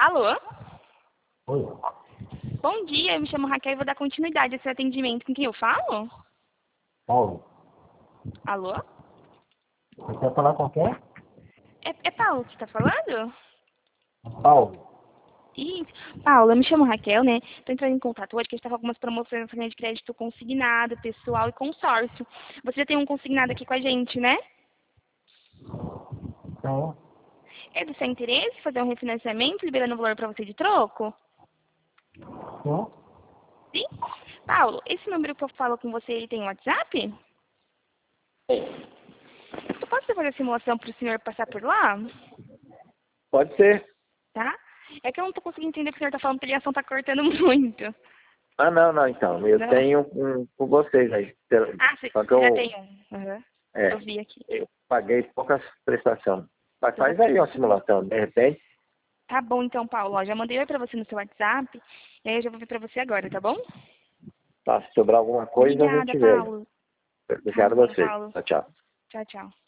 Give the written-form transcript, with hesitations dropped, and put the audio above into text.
Alô? Oi. Bom dia, eu me chamo Raquel e vou dar continuidade a esse atendimento. Com quem eu falo? Paulo. Alô? Você quer falar com quem? É Paulo que está falando? Paulo. Isso. Paulo, eu me chamo Raquel, né? Estou entrando em contato hoje, que a gente está com algumas promoções na linha de crédito consignado, pessoal e consórcio. Você já tem um consignado aqui com a gente, né? Sim. É do seu interesse fazer um refinanciamento, liberando o valor para você de troco? Sim. Sim? Paulo, esse número que eu falo com você, ele tem WhatsApp? Eu posso fazer a simulação para o senhor passar por lá? Pode ser. Tá? É que eu não tô conseguindo entender o que o senhor tá falando, porque a ligação tá cortando muito. Ah, não, então. Eu Não? tenho um com vocês aí. Ah, você Só que já eu, tem um. Uhum. é, Eu vi aqui. eu paguei poucas prestações. Mas Poucas faz aí uma prestações. simulação, de repente. Tá bom, então, Paulo. Ó, já mandei oi pra você no seu WhatsApp. E aí eu já vou ver pra você agora, tá bom? Tá, se sobrar alguma coisa, a Obrigada, gente vê. Paulo. Tá Obrigado a bom, vocês. Paulo. Tchau, tchau. Tchau, tchau.